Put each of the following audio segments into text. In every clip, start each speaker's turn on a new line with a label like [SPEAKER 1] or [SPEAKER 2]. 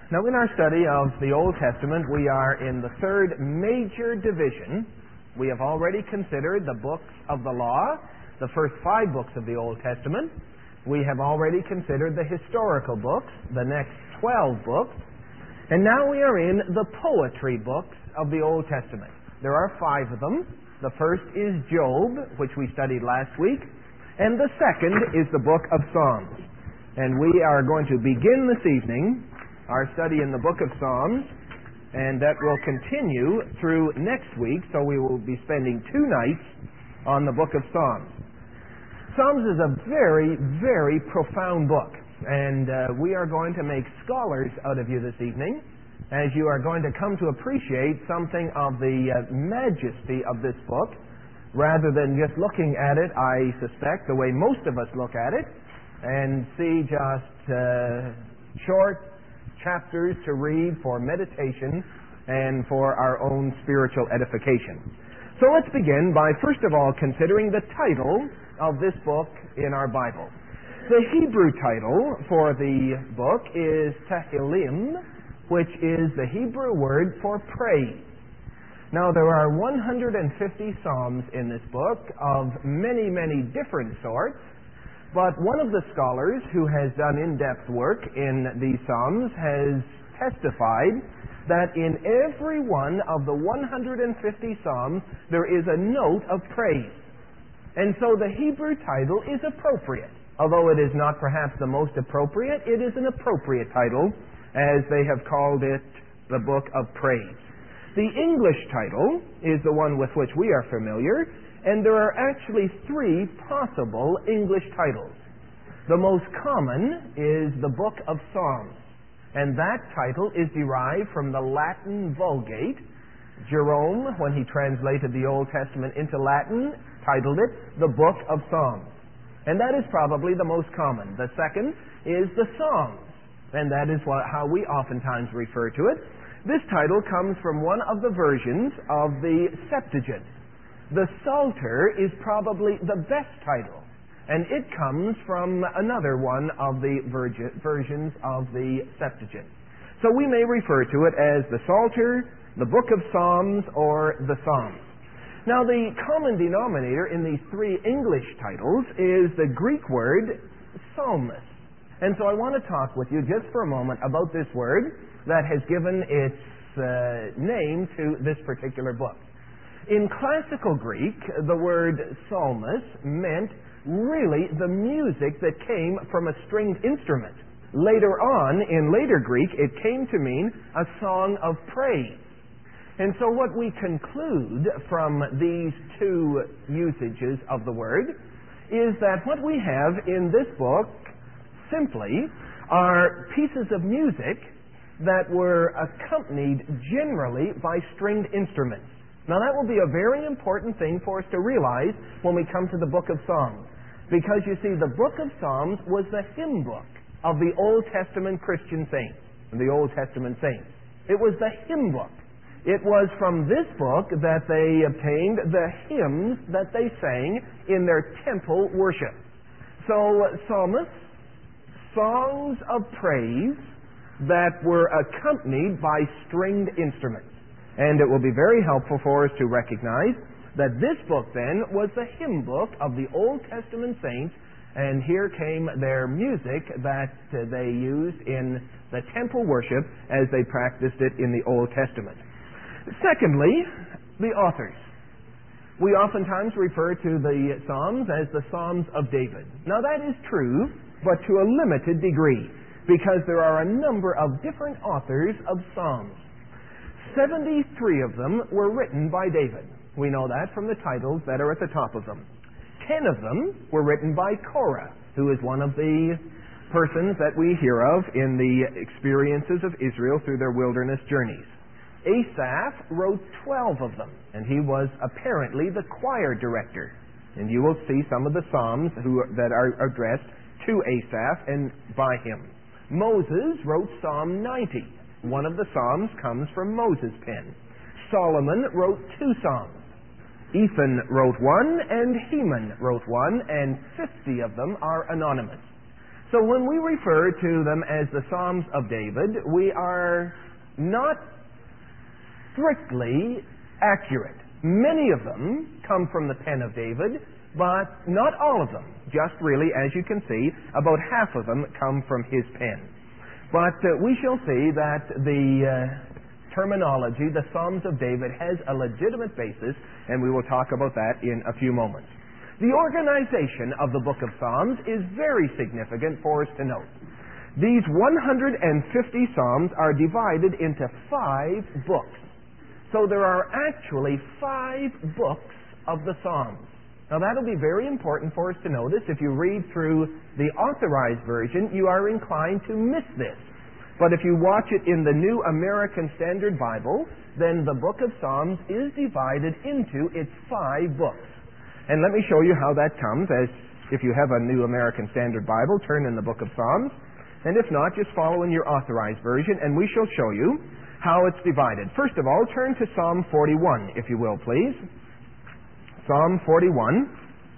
[SPEAKER 1] Now, in our study of the Old Testament, we are in the third major division. We have already considered the books of the law, the first 5 books of the Old Testament. We have already considered the historical books, the next 12 books. And now we are in the poetry books of the Old Testament. There are 5 of them. The first is Job, which we studied last week. And the second is the book of Psalms. And we are going to begin this evening our study in the book of Psalms, and that will continue through next week, so we will be spending 2 nights on the book of Psalms. Psalms is a very, very profound book, and we are going to make scholars out of you this evening, as you are going to come to appreciate something of the majesty of this book, rather than just looking at it, I suspect, the way most of us look at it, and see just short chapters to read for meditation and for our own spiritual edification. So let's begin by first of all considering the title of this book in our Bible. The Hebrew title for the book is Tehillim, which is the Hebrew word for praise. Now, there are 150 psalms in this book of many, many different sorts. But one of the scholars who has done in-depth work in these Psalms has testified that in every one of the 150 Psalms there is a note of praise. And so the Hebrew title is appropriate. Although it is not perhaps the most appropriate, it is an appropriate title, as they have called it the Book of Praise. The English title is the one with which we are familiar, and there are actually 3 possible English titles. The most common is the Book of Psalms, and that title is derived from the Latin Vulgate. Jerome, when he translated the Old Testament into Latin, titled it the Book of Psalms. And that is probably the most common. The second is the Psalms, and that is how we oftentimes refer to it. This title comes from one of the versions of the Septuagint. The Psalter is probably the best title, and it comes from another one of the versions of the Septuagint. So we may refer to it as the Psalter, the Book of Psalms, or the Psalms. Now, the common denominator in these 3 English titles is the Greek word psalmist. And so I want to talk with you just for a moment about this word that has given its name to this particular book. In classical Greek, the word psalmist meant really the music that came from a stringed instrument. Later on, in later Greek, it came to mean a song of praise. And so what we conclude from these 2 usages of the word is that what we have in this book simply are pieces of music that were accompanied generally by stringed instruments. Now, that will be a very important thing for us to realize when we come to the book of Psalms. Because, you see, the book of Psalms was the hymn book of the Old Testament Christian saints, the Old Testament saints. It was the hymn book. It was from this book that they obtained the hymns that they sang in their temple worship. So, psalmists, songs of praise that were accompanied by stringed instruments. And it will be very helpful for us to recognize that this book then was the hymn book of the Old Testament saints, and here came their music that they used in the temple worship as they practiced it in the Old Testament. Secondly, the authors. We oftentimes refer to the Psalms as the Psalms of David. Now, that is true, but to a limited degree, because there are a number of different authors of Psalms. 73 of them were written by David. We know that from the titles that are at the top of them. 10 of them were written by Korah, who is one of the persons that we hear of in the experiences of Israel through their wilderness journeys. Asaph wrote 12 of them, and he was apparently the choir director. And you will see some of the psalms that are addressed to Asaph and by him. Moses wrote Psalm 90. One of the psalms comes from Moses' pen. Solomon wrote 2 psalms. Ethan wrote 1, and Heman wrote 1, and 50 of them are anonymous. So when we refer to them as the Psalms of David, we are not strictly accurate. Many of them come from the pen of David, but not all of them. Just really, as you can see, about half of them come from his pen. But we shall see that the terminology, the Psalms of David, has a legitimate basis, and we will talk about that in a few moments. The organization of the book of Psalms is very significant for us to note. These 150 Psalms are divided into 5 books. So there are actually 5 books of the Psalms. Now that'll be very important for us to notice. If you read through the Authorized Version, you are inclined to miss this. But if you watch it in the New American Standard Bible, then the book of Psalms is divided into its 5 books. And let me show you how that comes. As if you have a New American Standard Bible, turn in the book of Psalms. And if not, just follow in your Authorized Version, and we shall show you how it's divided. First of all, turn to Psalm 41, if you will, please. Psalm 41.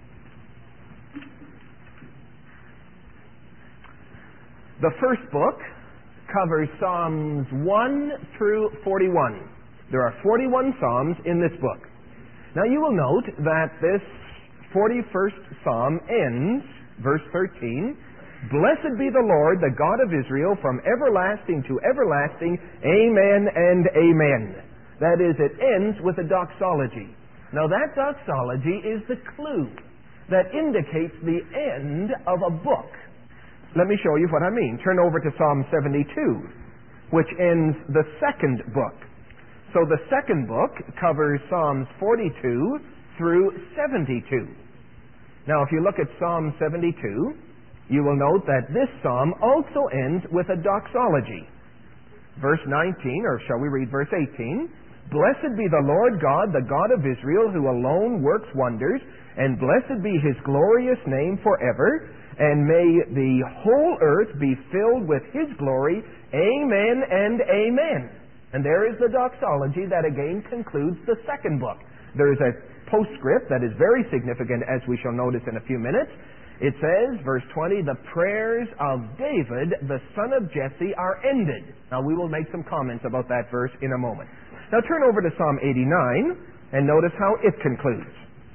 [SPEAKER 1] The first book covers Psalms 1 through 41. There are 41 Psalms in this book. Now you will note that this 41st Psalm ends, verse 13, "Blessed be the Lord, the God of Israel, from everlasting to everlasting. Amen and amen." That is, it ends with a doxology. Now that doxology is the clue that indicates the end of a book. Let me show you what I mean. Turn over to Psalm 72, which ends the second book. So the second book covers Psalms 42 through 72. Now if you look at Psalm 72, you will note that this psalm also ends with a doxology. Verse 19, or shall we read verse 18? "Blessed be the Lord God, the God of Israel, who alone works wonders, and blessed be his glorious name forever, and may the whole earth be filled with his glory. Amen and amen." And there is the doxology that again concludes the second book. There is a postscript that is very significant, as we shall notice in a few minutes. It says, verse 20, "The prayers of David, the son of Jesse, are ended." Now we will make some comments about that verse in a moment. Now turn over to Psalm 89 and notice how it concludes.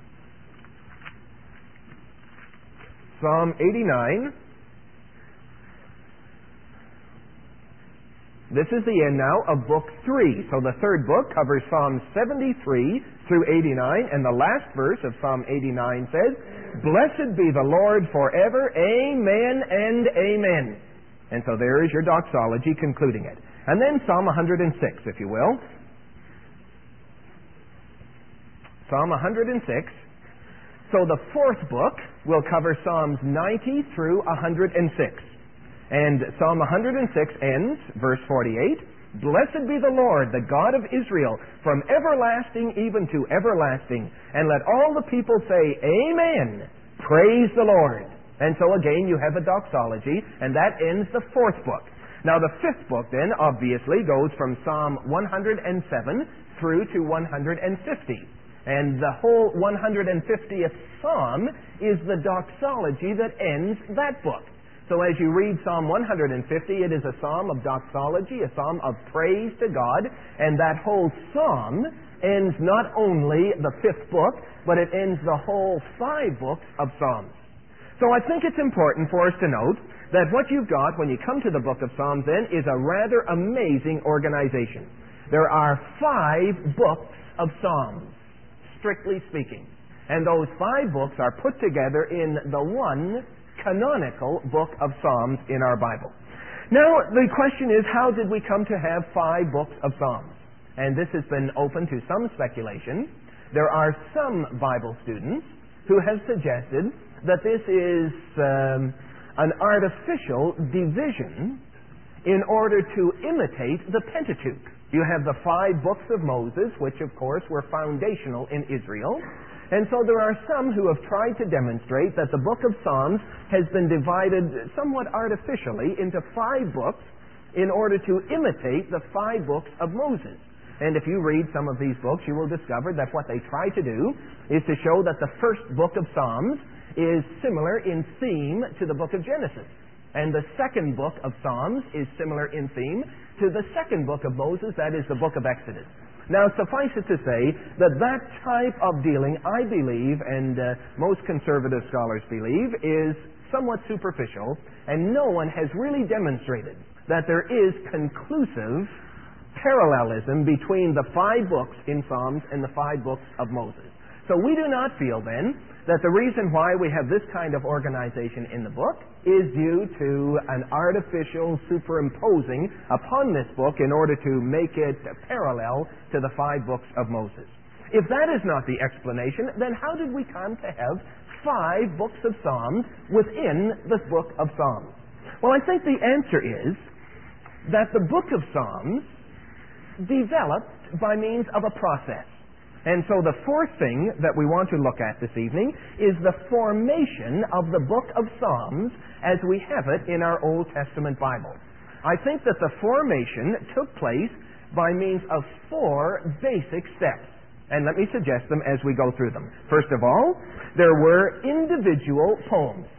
[SPEAKER 1] Psalm 89. This is the end now of Book 3. So the third book covers Psalms 73 through 89, and the last verse of Psalm 89 says, "Blessed be the Lord forever. Amen and amen." And so there is your doxology concluding it. And then Psalm 106, if you will. Psalm 106. So the fourth book will cover Psalms 90 through 106. And Psalm 106 ends, verse 48, "Blessed be the Lord, the God of Israel, from everlasting even to everlasting. And let all the people say, Amen. Praise the Lord." And so again you have a doxology, and that ends the fourth book. Now the fifth book then obviously goes from Psalm 107 through to 150. And the whole 150th Psalm is the doxology that ends that book. So as you read Psalm 150, it is a psalm of doxology, a psalm of praise to God, and that whole psalm ends not only the fifth book, but it ends the whole 5 books of Psalms. So I think it's important for us to note that what you've got when you come to the book of Psalms then is a rather amazing organization. There are 5 books of Psalms, strictly speaking. And those 5 books are put together in the one canonical book of Psalms in our Bible. Now, the question is, how did we come to have 5 books of Psalms? And this has been open to some speculation. There are some Bible students who have suggested that this is an artificial division in order to imitate the Pentateuch. You have the 5 books of Moses, which of course were foundational in Israel. And so there are some who have tried to demonstrate that the book of Psalms has been divided somewhat artificially into 5 books in order to imitate the 5 books of Moses. And if you read some of these books, you will discover that what they try to do is to show that the first book of Psalms is similar in theme to the book of Genesis. And the second book of Psalms is similar in theme to the second book of Moses, that is the book of Exodus. Now, suffice it to say that that type of dealing, I believe, and most conservative scholars believe, is somewhat superficial, and no one has really demonstrated that there is conclusive parallelism between the 5 books in Psalms and the 5 books of Moses. So we do not feel, then, that the reason why we have this kind of organization in the book is due to an artificial superimposing upon this book in order to make it parallel to the 5 books of Moses. If that is not the explanation, then how did we come to have 5 books of Psalms within the book of Psalms? Well, I think the answer is that the book of Psalms developed by means of a process. And so the fourth thing that we want to look at this evening is the formation of the book of Psalms as we have it in our Old Testament Bible. I think that the formation took place by means of 4 basic steps. And let me suggest them as we go through them. First of all, there were individual poems.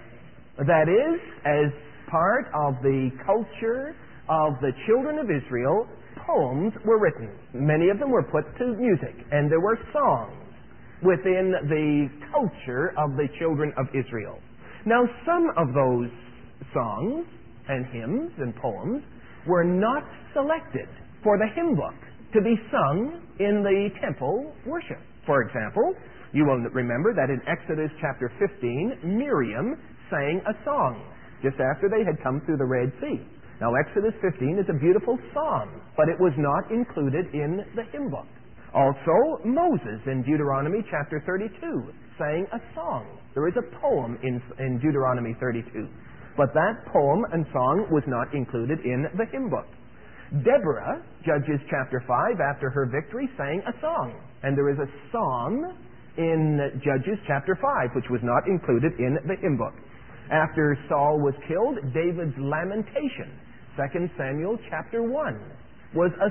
[SPEAKER 1] That is, as part of the culture of the children of Israel, poems were written. Many of them were put to music, and there were songs within the culture of the children of Israel. Now, some of those songs and hymns and poems were not selected for the hymn book to be sung in the temple worship. For example, you will remember that in Exodus chapter 15, Miriam sang a song just after they had come through the Red Sea. Now, Exodus 15 is a beautiful psalm, but it was not included in the hymn book. Also, Moses in Deuteronomy chapter 32 sang a song. There is a poem in Deuteronomy 32, but that poem and song was not included in the hymn book. Deborah, Judges chapter 5, after her victory, sang a song, and there is a psalm in Judges chapter 5, which was not included in the hymn book. After Saul was killed, David's lamentation, 2 Samuel chapter 1, was a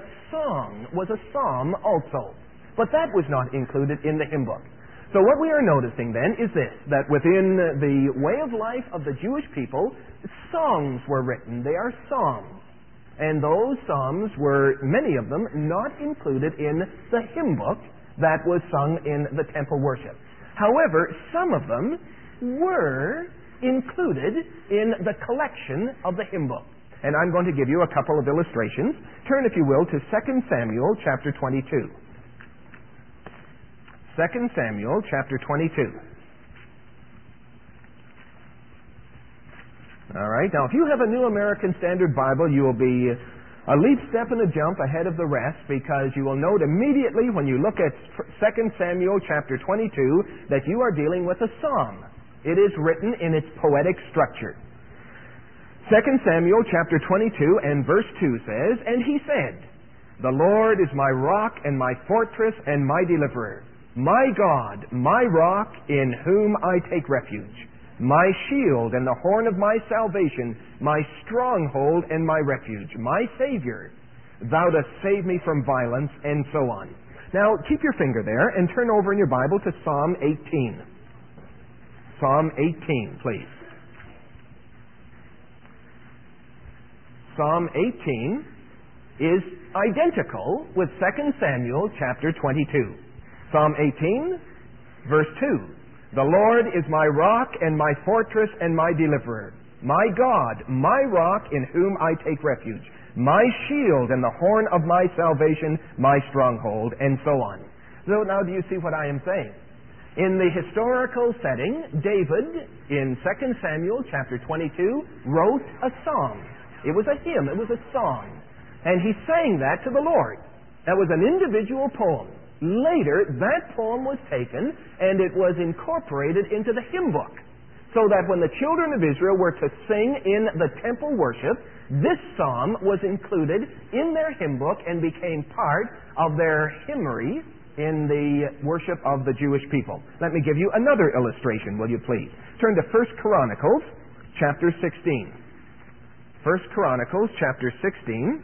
[SPEAKER 1] psalm also. But that was not included in the hymn book. So what we are noticing then is this, that within the way of life of the Jewish people, songs were written. They are psalms. And those psalms were, many of them, not included in the hymn book that was sung in the temple worship. However, some of them were included in the collection of the hymn book. And I'm going to give you a couple of illustrations. Turn, if you will, to 2 Samuel chapter 22. 2 Samuel chapter 22. All right, now if you have a New American Standard Bible, you will be a leap, step, and a jump ahead of the rest, because you will note immediately when you look at 2 Samuel chapter 22 that you are dealing with a psalm. It is written in its poetic structure. 2 Samuel chapter 22 and verse 2 says, "And he said, The Lord is my rock and my fortress and my deliverer, my God, my rock, in whom I take refuge, my shield and the horn of my salvation, my stronghold and my refuge, my Savior. Thou dost save me from violence," and so on. Now, keep your finger there and turn over in your Bible to Psalm 18. Psalm 18, please. Psalm 18 is identical with 2 Samuel chapter 22. Psalm 18, verse 2. "The Lord is my rock and my fortress and my deliverer, my God, my rock in whom I take refuge, my shield and the horn of my salvation, my stronghold," and so on. So now do you see what I am saying? In the historical setting, David, in 2 Samuel chapter 22, wrote a song. It was a hymn, it was a song. And he sang that to the Lord. That was an individual poem. Later, that poem was taken and it was incorporated into the hymn book, so that when the children of Israel were to sing in the temple worship, this psalm was included in their hymn book and became part of their hymnary in the worship of the Jewish people. Let me give you another illustration, will you please? Turn to 1 Chronicles chapter 16. 1 Chronicles chapter 16.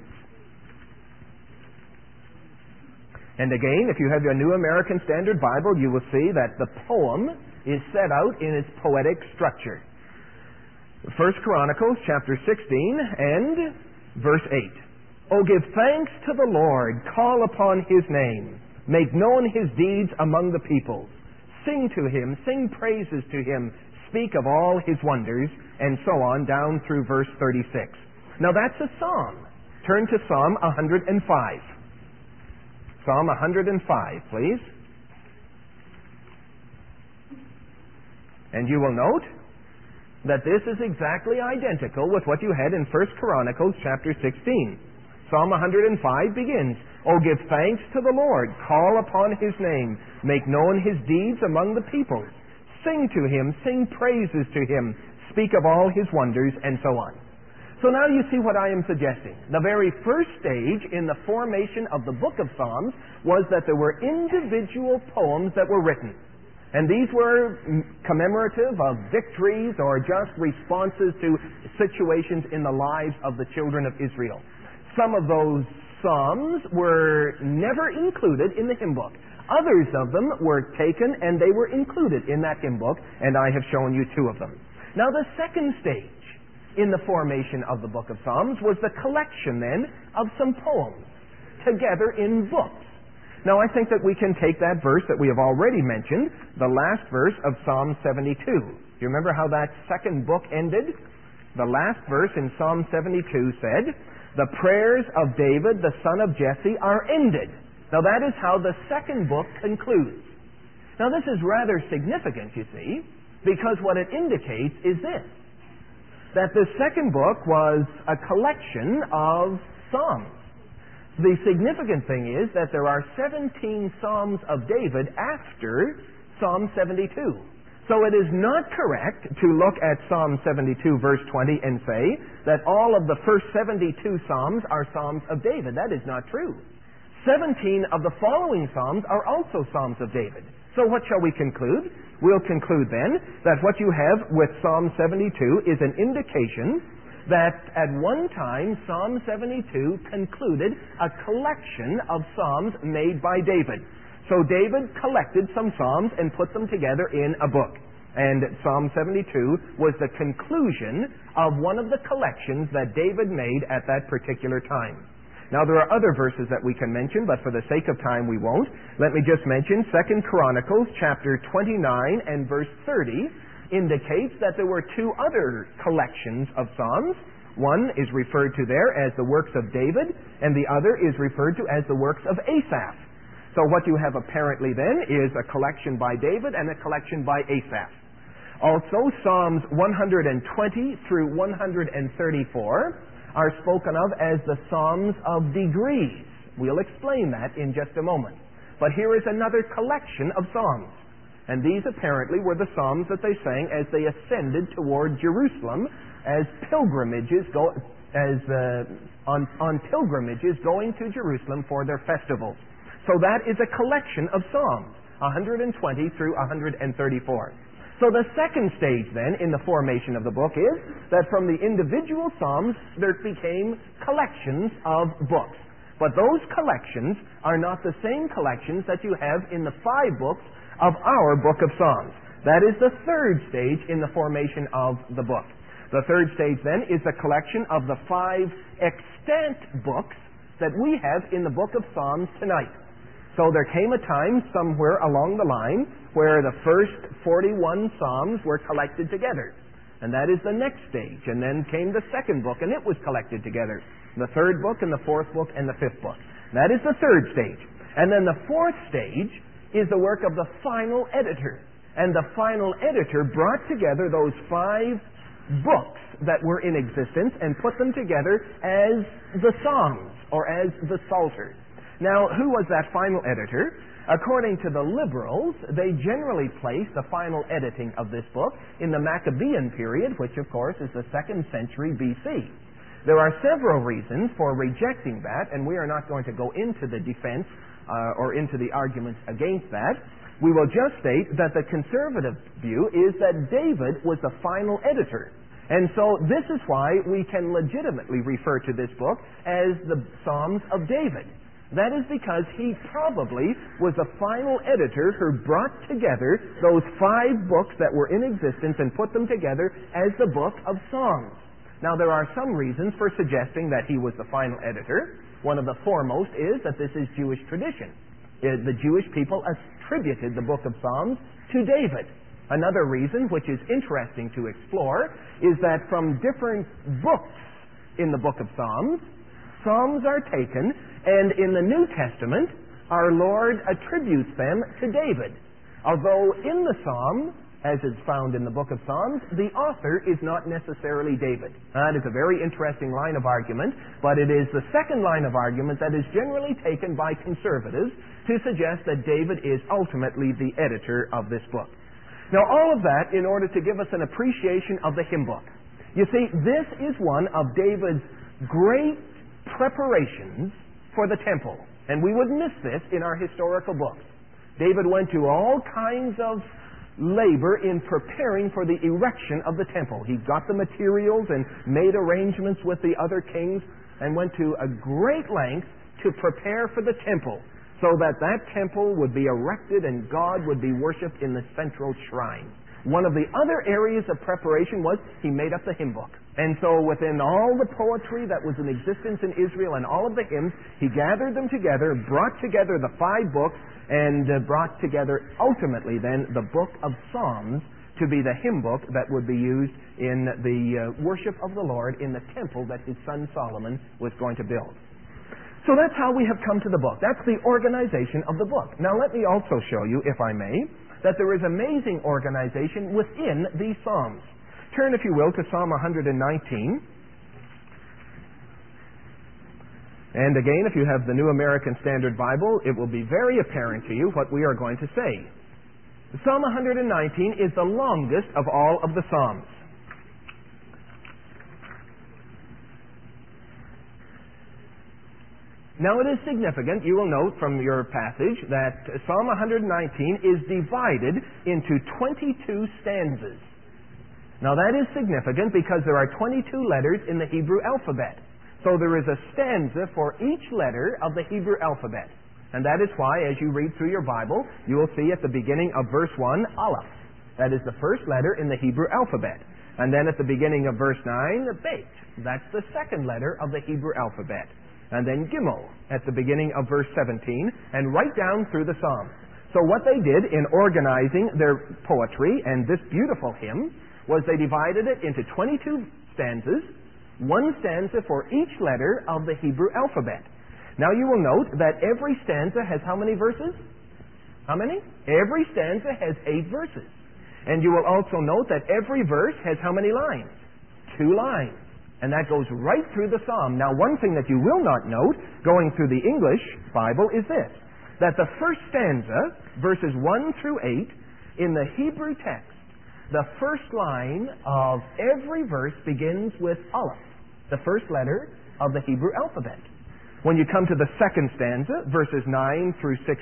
[SPEAKER 1] And again, if you have your New American Standard Bible, you will see that the poem is set out in its poetic structure. 1 Chronicles chapter 16 and verse 8. Oh, give thanks to the Lord, call upon His name, make known His deeds among the peoples. Sing to Him, sing praises to Him, speak of all His wonders, and so on down through verse 36. Now that's a psalm. Turn to Psalm 105. Psalm 105, please. And you will note that this is exactly identical with what you had in 1 Chronicles chapter 16. Psalm 105 begins, Oh, give thanks to the Lord, call upon His name, make known His deeds among the peoples. Sing to Him, sing praises to Him, speak of all His wonders, and so on. So now you see what I am suggesting. The very first stage in the formation of the book of Psalms was that there were individual poems that were written. And these were commemorative of victories or just responses to situations in the lives of the children of Israel. Some of those psalms were never included in the hymn book. Others of them were taken and they were included in that hymn book, and I have shown you two of them. Now the second stage in the formation of the book of Psalms was the collection then of some poems together in books. Now I think that we can take that verse that we have already mentioned, the last verse of Psalm 72. Do you remember how that second book ended? The last verse in Psalm 72 said, The prayers of David, the son of Jesse, are ended. Now that is how the second book concludes. Now this is rather significant, you see, because what it indicates is this, that the second book was a collection of psalms. The significant thing is that there are 17 Psalms of David after Psalm 72. So it is not correct to look at Psalm 72 verse 20 and say that all of the first 72 Psalms are Psalms of David. That is not true. 17 of the following Psalms are also Psalms of David. So what shall we conclude? We'll conclude then that what you have with Psalm 72 is an indication that at one time Psalm 72 concluded a collection of psalms made by David. So David collected some psalms and put them together in a book. And Psalm 72 was the conclusion of one of the collections that David made at that particular time. Now there are other verses that we can mention, but for the sake of time we won't. Let me just mention 2 Chronicles chapter 29 and verse 30 indicates that there were two other collections of psalms. One is referred to there as the works of David, and the other is referred to as the works of Asaph. So what you have apparently then is a collection by David and a collection by Asaph. Also, Psalms 120 through 134 are spoken of as the Psalms of degrees. We'll explain that in just a moment. But here is another collection of psalms. And these apparently were the psalms that they sang as they ascended toward Jerusalem as pilgrimages on pilgrimages going to Jerusalem for their festivals. So that is a collection of psalms, 120 through 134. So the second stage then in the formation of the book is that from the individual psalms there became collections of books. But those collections are not the same collections that you have in the 5 books of our book of Psalms. That is the third stage in the formation of the book. The third stage then is the collection of the 5 extant books that we have in the book of Psalms tonight. So there came a time somewhere along the line where the first 41 Psalms were collected together. And that is the next stage. And then came the second book, and it was collected together. The third book, and the fourth book, and the fifth book. That is the third stage. And then the fourth stage is the work of the final editor. And the final editor brought together those 5 books that were in existence and put them together as the Psalms, or as the Psalter. Now, who was that final editor? According to the liberals, they generally place the final editing of this book in the Maccabean period, which of course is the 2nd century BC. There are several reasons for rejecting that, and we are not going to go into the defense or into the arguments against that. We will just state that the conservative view is that David was the final editor. And so this is why we can legitimately refer to this book as the Psalms of David. That is because he probably was the final editor who brought together those 5 books that were in existence and put them together as the book of Psalms. Now, there are some reasons for suggesting that he was the final editor. One of the foremost is that this is Jewish tradition. The Jewish people attributed the book of Psalms to David. Another reason, which is interesting to explore, is that from different books in the book of Psalms, Psalms are taken, and in the New Testament, our Lord attributes them to David. Although in the Psalm, as is found in the book of Psalms, the author is not necessarily David. That is a very interesting line of argument, but it is the second line of argument that is generally taken by conservatives to suggest that David is ultimately the editor of this book. Now, all of that in order to give us an appreciation of the hymn book. You see, this is one of David's great preparations for the temple. And we would miss this in our historical books. David went to all kinds of labor in preparing for the erection of the temple. He got the materials and made arrangements with the other kings and went to a great length to prepare for the temple, so that that temple would be erected and God would be worshipped in the central shrine. One of the other areas of preparation was he made up the hymn book. And so within all the poetry that was in existence in Israel and all of the hymns, he gathered them together, brought together the 5 books, and brought together ultimately then the book of Psalms to be the hymn book that would be used in the worship of the Lord in the temple that his son Solomon was going to build. So that's how we have come to the book. That's the organization of the book. Now let me also show you, if I may, that there is amazing organization within these Psalms. Turn, if you will, to Psalm 119. And again, if you have the New American Standard Bible, it will be very apparent to you what we are going to say. Psalm 119 is the longest of all of the Psalms. Now it is significant, you will note from your passage, that Psalm 119 is divided into 22 stanzas. Now that is significant because there are 22 letters in the Hebrew alphabet. So there is a stanza for each letter of the Hebrew alphabet. And that is why, as you read through your Bible, you will see at the beginning of verse 1, Aleph. That is the first letter in the Hebrew alphabet. And then at the beginning of verse 9, Bet. That's the second letter of the Hebrew alphabet. And then Gimel at the beginning of verse 17, and right down through the Psalms. So what they did in organizing their poetry and this beautiful hymn was they divided it into 22 stanzas, one stanza for each letter of the Hebrew alphabet. Now you will note that every stanza has how many verses? How many? Every stanza has 8 verses. And you will also note that every verse has how many lines? 2 lines. And that goes right through the Psalm. Now, one thing that you will not note, going through the English Bible, is this, that the first stanza, verses 1 through 8, in the Hebrew text, the first line of every verse begins with Aleph, the first letter of the Hebrew alphabet. When you come to the second stanza, verses 9 through 16,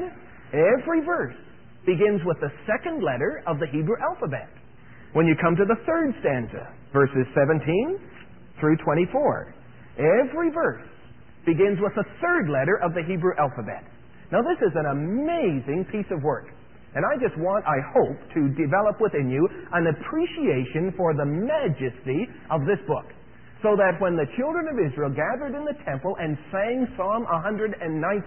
[SPEAKER 1] every verse begins with the second letter of the Hebrew alphabet. When you come to the third stanza, verses 17 through 24, every verse begins with the third letter of the Hebrew alphabet. Now this is an amazing piece of work. And I just want, I hope, to develop within you an appreciation for the majesty of this book. So that when the children of Israel gathered in the temple and sang Psalm 119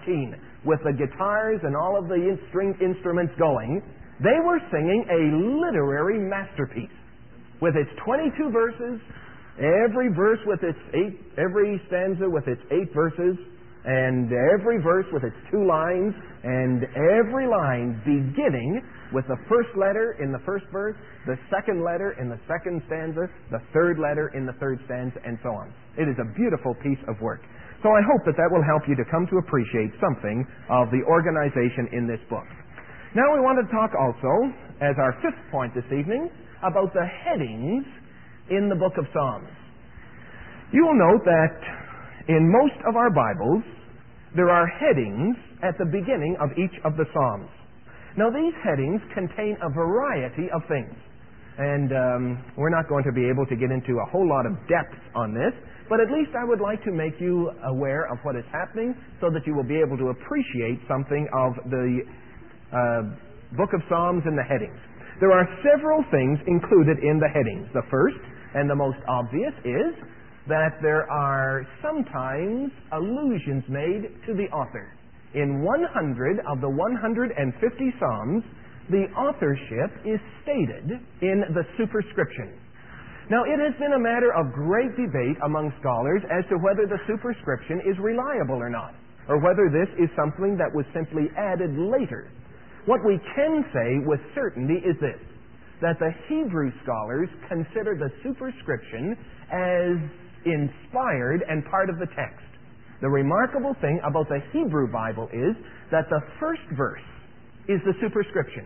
[SPEAKER 1] with the guitars and all of the string instruments going, they were singing a literary masterpiece. With its 22 verses, every verse with its 8, every stanza with its 8 verses, and every verse with its 2 lines, and every line beginning with the first letter in the first verse, the second letter in the second stanza, the third letter in the third stanza, and so on. It is a beautiful piece of work. So I hope that that will help you to come to appreciate something of the organization in this book. Now we want to talk also, as our 5th point this evening, about the headings in the book of Psalms. You will note that in most of our Bibles, there are headings at the beginning of each of the Psalms. Now, these headings contain a variety of things. And we're not going to be able to get into a whole lot of depth on this, but at least I would like to make you aware of what is happening so that you will be able to appreciate something of the book of Psalms and the headings. There are several things included in the headings. The first and the most obvious is that there are sometimes allusions made to the author. In 100 of the 150 Psalms, the authorship is stated in the superscription. Now, it has been a matter of great debate among scholars as to whether the superscription is reliable or not, or whether this is something that was simply added later. What we can say with certainty is this, that the Hebrew scholars consider the superscription as inspired and part of the text. The remarkable thing about the Hebrew Bible is that the first verse is the superscription.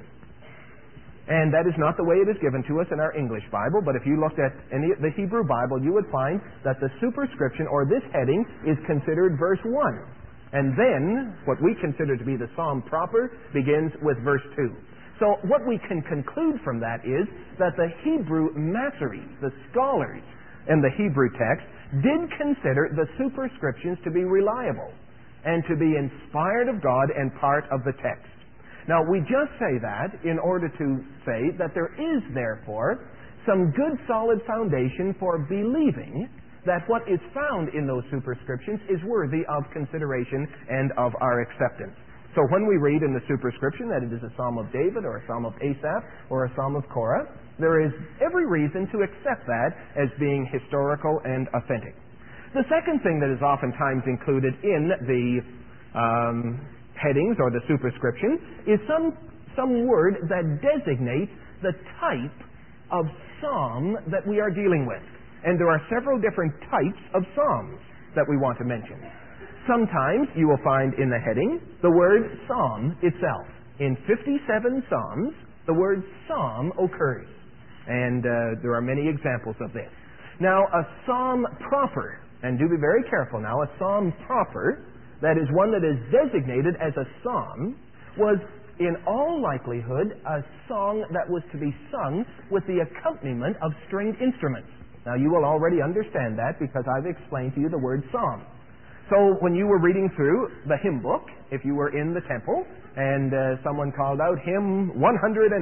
[SPEAKER 1] And that is not the way it is given to us in our English Bible, but if you looked at the Hebrew Bible, you would find that the superscription, or this heading, is considered verse 1. And then, what we consider to be the psalm proper, begins with verse 2. So what we can conclude from that is that the Hebrew Masoretes, the scholars in the Hebrew text, did consider the superscriptions to be reliable and to be inspired of God and part of the text. Now, we just say that in order to say that there is, therefore, some good solid foundation for believing that what is found in those superscriptions is worthy of consideration and of our acceptance. So when we read in the superscription that it is a Psalm of David or a Psalm of Asaph or a Psalm of Korah, there is every reason to accept that as being historical and authentic. The second thing that is oftentimes included in the headings or the superscription is some word that designates the type of psalm that we are dealing with. And there are several different types of psalms that we want to mention. Sometimes you will find in the heading the word psalm itself. In 57 psalms, the word psalm occurs. And there are many examples of this. Now, a psalm proper, and do be very careful now, a psalm proper, that is one that is designated as a psalm, was in all likelihood a song that was to be sung with the accompaniment of stringed instruments. Now, you will already understand that because I've explained to you the word psalm. So when you were reading through the hymn book, if you were in the temple, and someone called out hymn 114,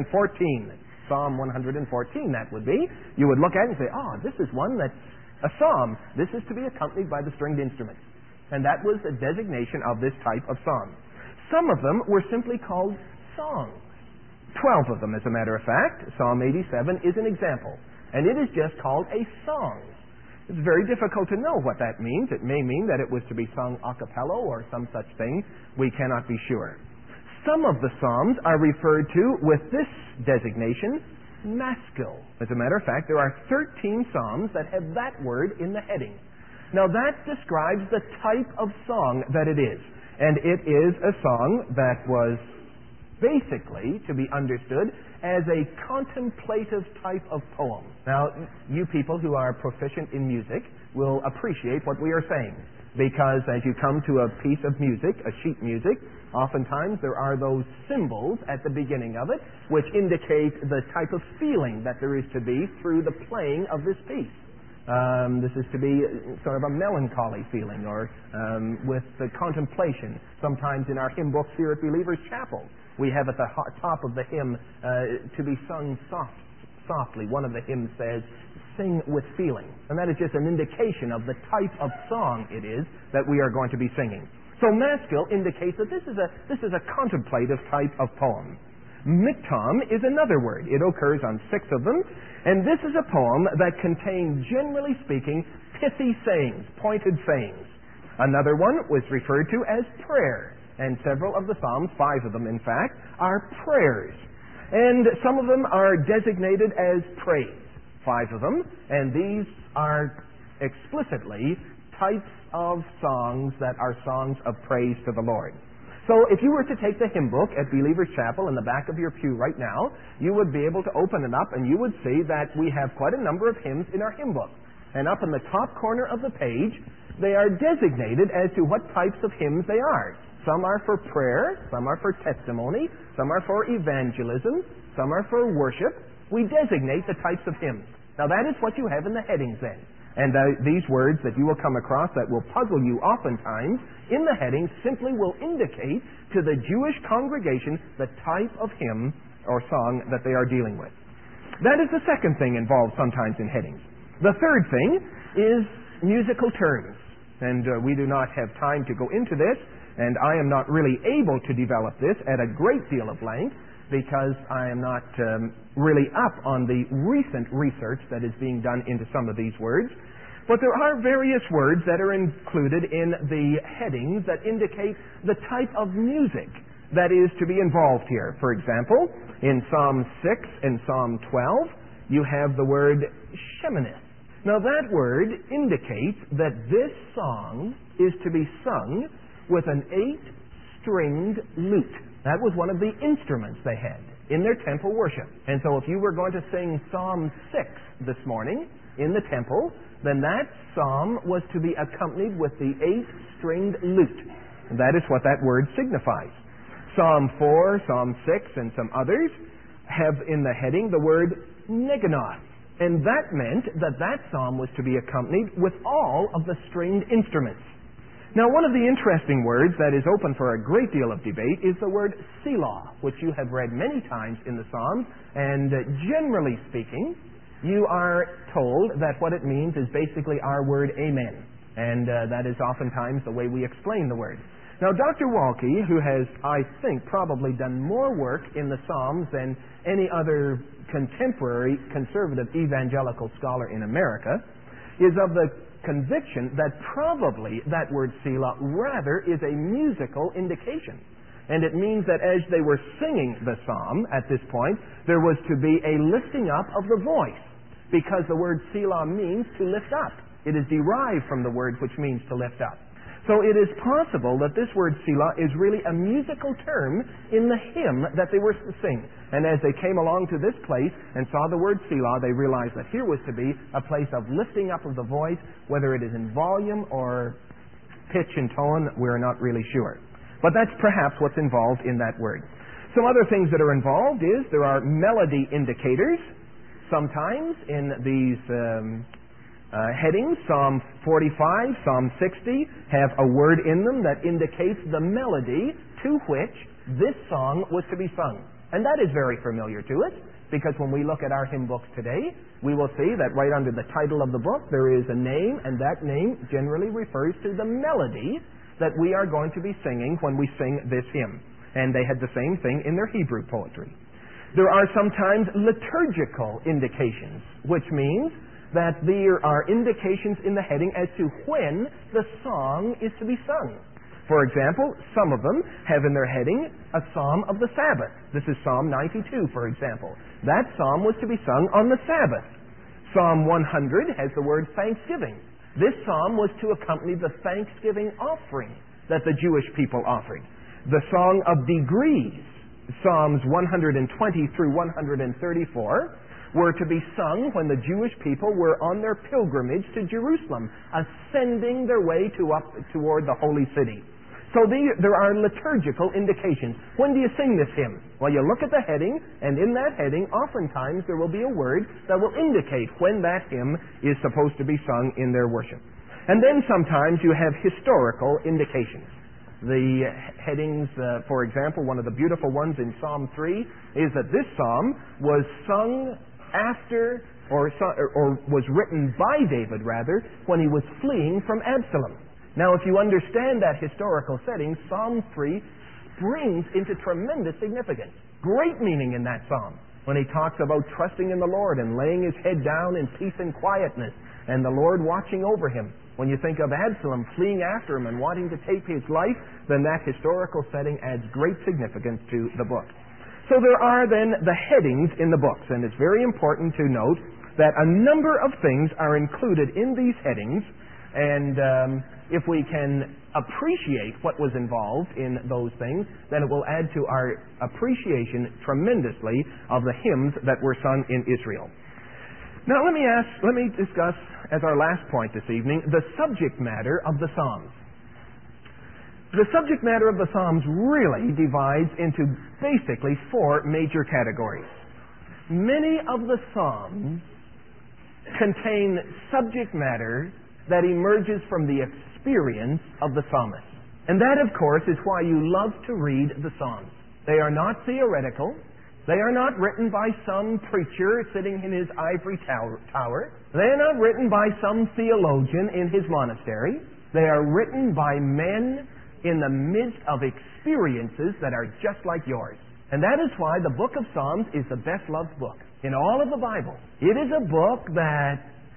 [SPEAKER 1] Psalm 114 that would be, you would look at it and say, this is one that's a psalm. This is to be accompanied by the stringed instruments. And that was a designation of this type of psalm. Some of them were simply called songs. 12 of them, as a matter of fact. Psalm 87 is an example. And it is just called a song. It's very difficult to know what that means. It may mean that it was to be sung a cappella or some such thing. We cannot be sure. Some of the psalms are referred to with this designation, maskil. As a matter of fact, there are 13 psalms that have that word in the heading. Now that describes the type of song that it is. And it is a song that was basically to be understood as a contemplative type of poem. Now, you people who are proficient in music will appreciate what we are saying. Because as you come to a piece of music, a sheet music, oftentimes there are those symbols at the beginning of it which indicate the type of feeling that there is to be through the playing of this piece. This is to be sort of a melancholy feeling, or with the contemplation. Sometimes in our hymn books here at Believers Chapel, we have at the top of the hymn to be sung softly. One of the hymns says, "Sing with feeling," and that is just an indication of the type of song it is that we are going to be singing. So maskil indicates that this is a contemplative type of poem. Miktam is another word. It occurs on 6 of them. And this is a poem that contains, generally speaking, pithy sayings, pointed sayings. Another one was referred to as prayer. And several of the Psalms, 5 of them in fact, are prayers. And some of them are designated as praise, 5 of them. And these are explicitly types of songs that are songs of praise to the Lord. So if you were to take the hymn book at Believers Chapel in the back of your pew right now, you would be able to open it up and you would see that we have quite a number of hymns in our hymn book. And up in the top corner of the page, they are designated as to what types of hymns they are. Some are for prayer, some are for testimony, some are for evangelism, some are for worship, we designate the types of hymns. Now that is what you have in the headings then. And these words that you will come across that will puzzle you oftentimes in the headings simply will indicate to the Jewish congregation the type of hymn or song that they are dealing with. That is the second thing involved sometimes in headings. The third thing is musical terms. And we do not have time to go into this, and I am not really able to develop this at a great deal of length because I am not really up on the recent research that is being done into some of these words. But there are various words that are included in the headings that indicate the type of music that is to be involved here. For example, in Psalm 6 and Psalm 12, you have the word sheminith. Now that word indicates that this song is to be sung with an 8-stringed lute. That was one of the instruments they had in their temple worship. And so if you were going to sing Psalm 6 this morning in the temple, then that psalm was to be accompanied with the 8-stringed lute. And that is what that word signifies. Psalm 4, Psalm 6, and some others have in the heading the word neganoth. And that meant that that psalm was to be accompanied with all of the stringed instruments. Now, one of the interesting words that is open for a great deal of debate is the word Selah, which you have read many times in the Psalms, and generally speaking, you are told that what it means is basically our word amen, and that is oftentimes the way we explain the word. Now, Dr. Walke, who has, I think, probably done more work in the Psalms than any other contemporary conservative evangelical scholar in America, is of the conviction that probably that word Selah rather is a musical indication. And it means that as they were singing the psalm at this point, there was to be a lifting up of the voice, because the word Selah means to lift up. It is derived from the word which means to lift up. So it is possible that this word Selah is really a musical term in the hymn that they were to sing. And as they came along to this place and saw the word Selah, they realized that here was to be a place of lifting up of the voice, whether it is in volume or pitch and tone, we're not really sure. But that's perhaps what's involved in that word. Some other things that are involved is there are melody indicators. Sometimes in these headings, Psalm 45, Psalm 60, have a word in them that indicates the melody to which this song was to be sung. And that is very familiar to us, because when we look at our hymn books today, we will see that right under the title of the book there is a name, and that name generally refers to the melody that we are going to be singing when we sing this hymn. And they had the same thing in their Hebrew poetry. There are sometimes liturgical indications, which means that there are indications in the heading as to when the song is to be sung. For example, some of them have in their heading a psalm of the Sabbath. This is Psalm 92, for example. That psalm was to be sung on the Sabbath. Psalm 100 has the word thanksgiving. This psalm was to accompany the thanksgiving offering that the Jewish people offered. The Song of Degrees, Psalms 120 through 134, were to be sung when the Jewish people were on their pilgrimage to Jerusalem, ascending their way toward the holy city. So there are liturgical indications. When do you sing this hymn? Well, you look at the heading, and in that heading, oftentimes there will be a word that will indicate when that hymn is supposed to be sung in their worship. And then sometimes you have historical indications. The headings, for example, one of the beautiful ones in Psalm 3 is that this psalm was sung after, or was written by David, rather, when he was fleeing from Absalom. Now, if you understand that historical setting, Psalm 3 springs into tremendous significance. Great meaning in that psalm, when he talks about trusting in the Lord and laying his head down in peace and quietness, and the Lord watching over him. When you think of Absalom fleeing after him and wanting to take his life, then that historical setting adds great significance to the book. So there are then the headings in the books, and it's very important to note that a number of things are included in these headings, and if we can appreciate what was involved in those things, then it will add to our appreciation tremendously of the hymns that were sung in Israel. Now let me discuss, as our last point this evening, the subject matter of the Psalms. The subject matter of the Psalms really divides into basically four major categories. Many of the Psalms contain subject matter that emerges from the experience of the psalmist. And that, of course, is why you love to read the Psalms. They are not theoretical. They are not written by some preacher sitting in his ivory tower. They are not written by some theologian in his monastery. They are written by men in the midst of experiences that are just like yours. And that is why the book of Psalms is the best-loved book in all of the Bible. It is a book that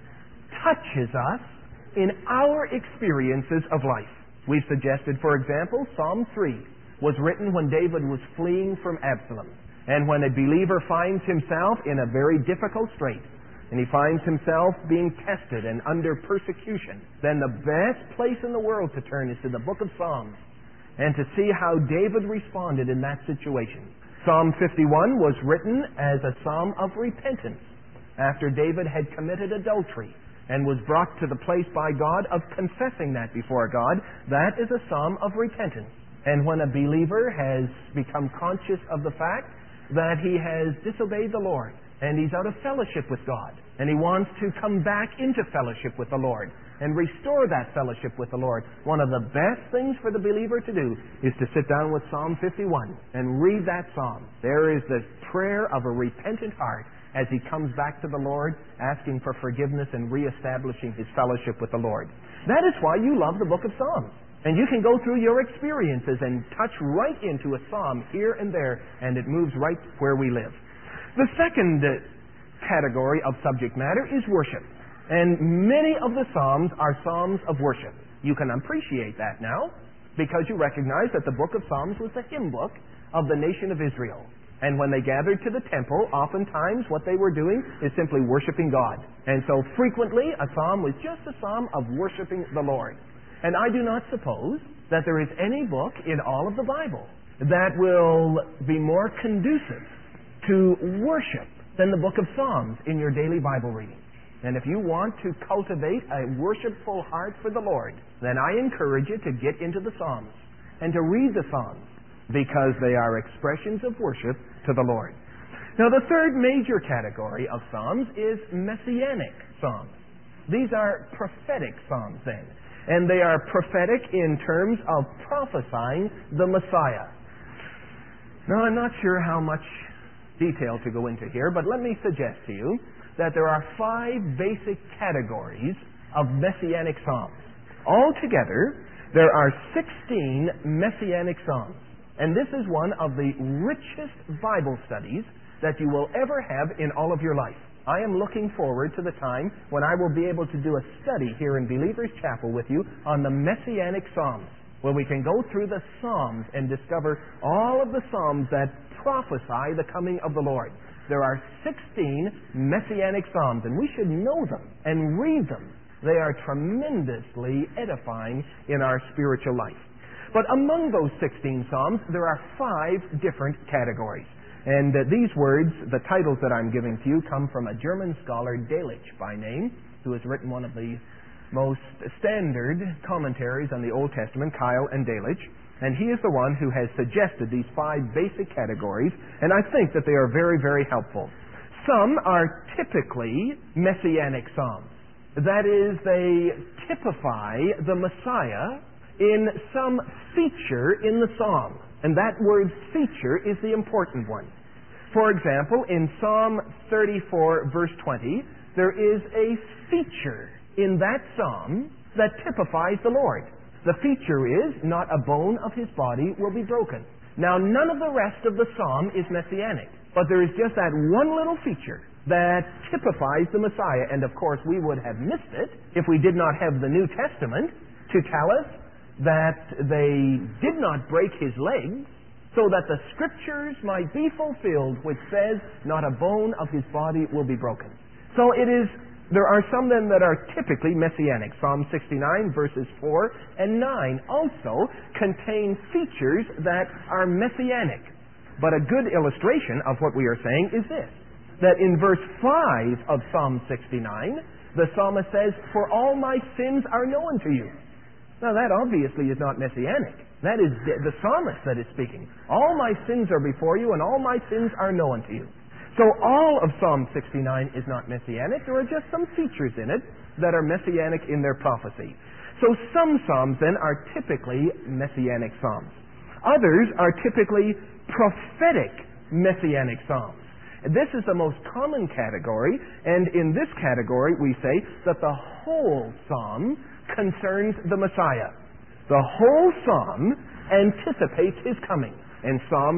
[SPEAKER 1] touches us in our experiences of life. We've suggested, for example, Psalm 3 was written when David was fleeing from Absalom. And when a believer finds himself in a very difficult strait, and he finds himself being tested and under persecution, then the best place in the world to turn is to the book of Psalms and to see how David responded in that situation. Psalm 51 was written as a psalm of repentance after David had committed adultery and was brought to the place by God of confessing that before God. That is a psalm of repentance. And when a believer has become conscious of the fact that he has disobeyed the Lord and he's out of fellowship with God, and he wants to come back into fellowship with the Lord and restore that fellowship with the Lord, one of the best things for the believer to do is to sit down with Psalm 51 and read that psalm. There is the prayer of a repentant heart as he comes back to the Lord, asking for forgiveness and reestablishing his fellowship with the Lord. That is why you love the book of Psalms. And you can go through your experiences and touch right into a psalm here and there, and it moves right where we live. The second category of subject matter is worship. And many of the Psalms are psalms of worship. You can appreciate that now because you recognize that the book of Psalms was the hymn book of the nation of Israel. And when they gathered to the temple, oftentimes what they were doing is simply worshiping God. And so frequently a psalm was just a psalm of worshiping the Lord. And I do not suppose that there is any book in all of the Bible that will be more conducive to worship than the book of Psalms in your daily Bible reading. And if you want to cultivate a worshipful heart for the Lord, then I encourage you to get into the Psalms and to read the Psalms because they are expressions of worship to the Lord. Now, the third major category of Psalms is Messianic Psalms. These are prophetic Psalms then. And they are prophetic in terms of prophesying the Messiah. Now, I'm not sure how much detail to go into here, but let me suggest to you that there are 5 basic categories of Messianic Psalms. Altogether, there are 16 Messianic Psalms. And this is one of the richest Bible studies that you will ever have in all of your life. I am looking forward to the time when I will be able to do a study here in Believers Chapel with you on the Messianic Psalms, where we can go through the Psalms and discover all of the Psalms that prophesy the coming of the Lord. There are 16 Messianic Psalms, and we should know them and read them. They are tremendously edifying in our spiritual life. But among those 16 Psalms, there are 5 different categories. And these words, the titles that I'm giving to you, come from a German scholar, Delitzsch by name, who has written one of the most standard commentaries on the Old Testament, Keil and Delitzsch. And he is the one who has suggested these 5 basic categories, and I think that they are very, very helpful. Some are typically Messianic Psalms. That is, they typify the Messiah in some feature in the psalm. And that word feature is the important one. For example, in Psalm 34, verse 20, there is a feature in that psalm that typifies the Lord. The feature is, not a bone of his body will be broken. Now, none of the rest of the psalm is messianic, but there is just that one little feature that typifies the Messiah. And of course, we would have missed it if we did not have the New Testament to tell us that they did not break his legs, so that the Scriptures might be fulfilled, which says, not a bone of his body will be broken. So there are some then that are typically messianic. Psalm 69, verses 4 and 9 also contain features that are messianic. But a good illustration of what we are saying is this, that in verse 5 of Psalm 69, the psalmist says, "For all my sins are known to you." Now that obviously is not messianic. That is the psalmist that is speaking. All my sins are before you, and all my sins are known to you. So all of Psalm 69 is not messianic. There are just some features in it that are messianic in their prophecy. So some psalms then are typically messianic psalms. Others are typically prophetic messianic psalms. This is the most common category, and in this category we say that the whole psalm concerns the Messiah. The whole psalm anticipates his coming. And Psalm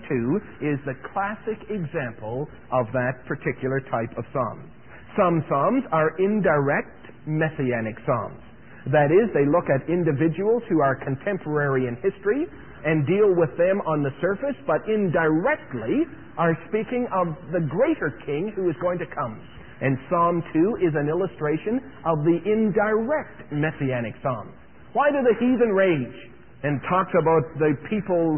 [SPEAKER 1] 22 is the classic example of that particular type of psalm. Some psalms are indirect messianic psalms. That is, they look at individuals who are contemporary in history and deal with them on the surface, but indirectly are speaking of the greater king who is going to come. And Psalm 2 is an illustration of the indirect messianic psalm. Why do the heathen rage? And talks about the people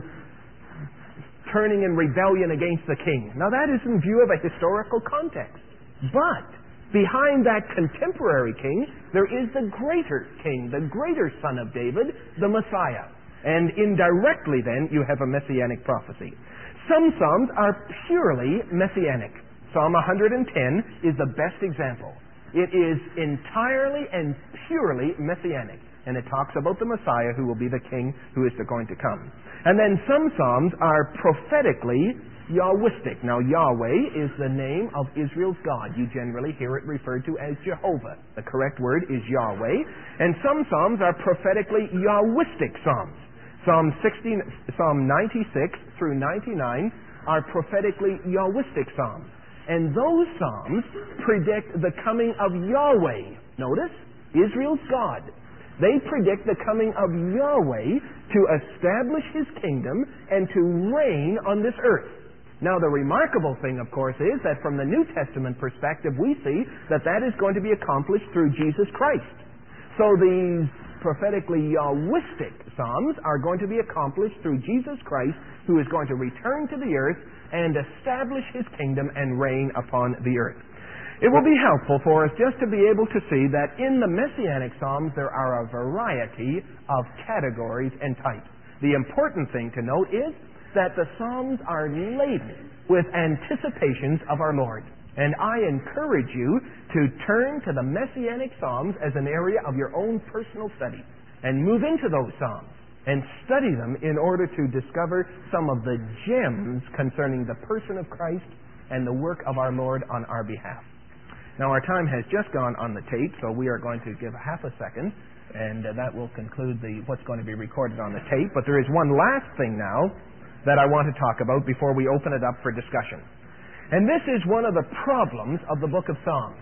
[SPEAKER 1] turning in rebellion against the king. Now that is in view of a historical context. But behind that contemporary king, there is the greater king, the greater son of David, the Messiah. And indirectly then, you have a messianic prophecy. Some psalms are purely messianic. Psalm 110 is the best example. It is entirely and purely messianic. And it talks about the Messiah who will be the king who is going to come. And then some psalms are prophetically Yahwistic. Now Yahweh is the name of Israel's God. You generally hear it referred to as Jehovah. The correct word is Yahweh. And some psalms are prophetically Yahwistic psalms. Psalm 96 through 99 are prophetically Yahwistic psalms. And those psalms predict the coming of Yahweh. Notice, Israel's God. They predict the coming of Yahweh to establish his kingdom and to reign on this earth. Now, the remarkable thing, of course, is that from the New Testament perspective, we see that that is going to be accomplished through Jesus Christ. So these prophetically Yahwistic psalms are going to be accomplished through Jesus Christ, who is going to return to the earth and establish his kingdom and reign upon the earth. It will be helpful for us just to be able to see that in the Messianic Psalms there are a variety of categories and types. The important thing to note is that the Psalms are laden with anticipations of our Lord. And I encourage you to turn to the Messianic Psalms as an area of your own personal study and move into those Psalms and study them in order to discover some of the gems concerning the person of Christ and the work of our Lord on our behalf. Now, our time has just gone on the tape, so we are going to give a half a second, and that will conclude what's going to be recorded on the tape. But there is one last thing now that I want to talk about before we open it up for discussion. And this is one of the problems of the book of Psalms.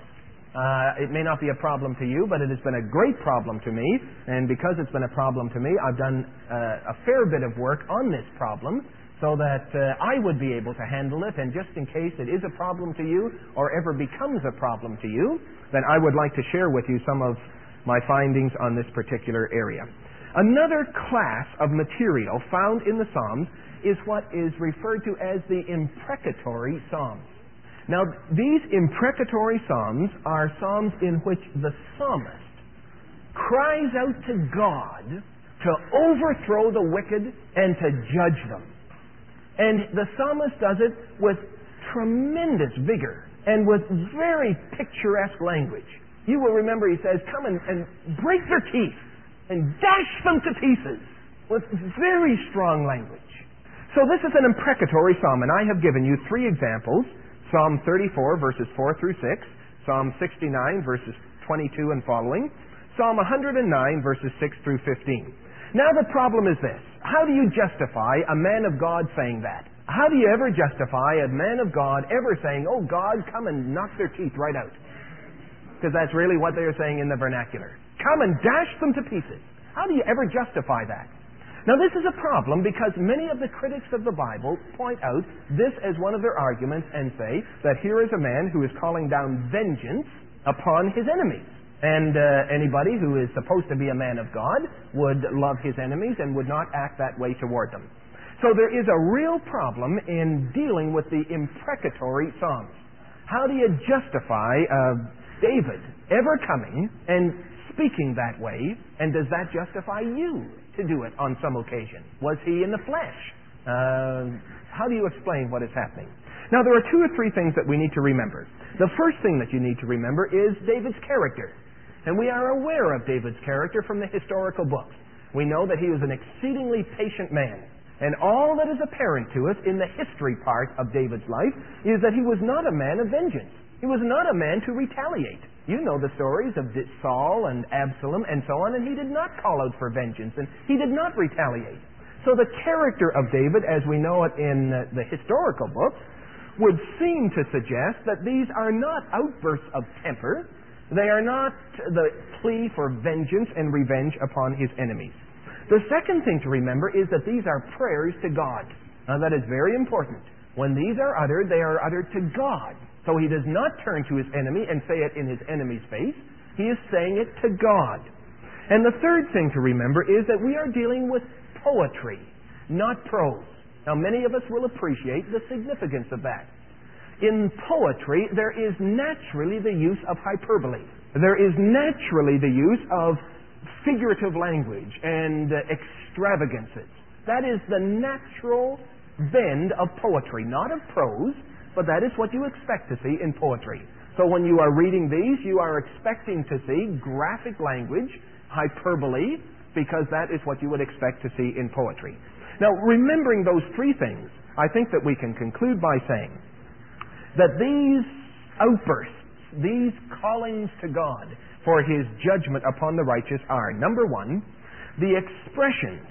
[SPEAKER 1] It may not be a problem to you, but it has been a great problem to me, and because it's been a problem to me, I've done a fair bit of work on this problem, so that I would be able to handle it, and just in case it is a problem to you or ever becomes a problem to you, then I would like to share with you some of my findings on this particular area. Another class of material found in the Psalms is what is referred to as the imprecatory Psalms. Now, these imprecatory Psalms are Psalms in which the psalmist cries out to God to overthrow the wicked and to judge them. And the psalmist does it with tremendous vigor and with very picturesque language. You will remember he says, come and break their teeth and dash them to pieces with very strong language. So this is an imprecatory psalm, and I have given you three examples. Psalm 34, verses 4 through 6. Psalm 69, verses 22 and following. Psalm 109, verses 6 through 15. Now the problem is this. How do you justify a man of God saying that? How do you ever justify a man of God ever saying, oh God, come and knock their teeth right out? Because that's really what they're saying in the vernacular. Come and dash them to pieces. How do you ever justify that? Now this is a problem because many of the critics of the Bible point out this as one of their arguments and say that here is a man who is calling down vengeance upon his enemies. And anybody who is supposed to be a man of God would love his enemies and would not act that way toward them. So there is a real problem in dealing with the imprecatory Psalms. How do you justify David ever coming and speaking that way, and does that justify you to do it on some occasion? Was he in the flesh? How do you explain what is happening? Now, there are two or three things that we need to remember. The first thing that you need to remember is David's character. And we are aware of David's character from the historical books. We know that he was an exceedingly patient man. And all that is apparent to us in the history part of David's life is that he was not a man of vengeance. He was not a man to retaliate. You know the stories of Saul and Absalom and so on, and he did not call out for vengeance, and he did not retaliate. So the character of David, as we know it in the historical books, would seem to suggest that these are not outbursts of temper. They are not the plea for vengeance and revenge upon his enemies. The second thing to remember is that these are prayers to God. Now that is very important. When these are uttered, they are uttered to God. So he does not turn to his enemy and say it in his enemy's face. He is saying it to God. And the third thing to remember is that we are dealing with poetry, not prose. Now many of us will appreciate the significance of that. In poetry, there is naturally the use of hyperbole. There is naturally the use of figurative language and extravagances. That is the natural bend of poetry, not of prose, but that is what you expect to see in poetry. So when you are reading these, you are expecting to see graphic language, hyperbole, because that is what you would expect to see in poetry. Now, remembering those three things, I think that we can conclude by saying that these outbursts, these callings to God for His judgment upon the righteous are, number one, the expressions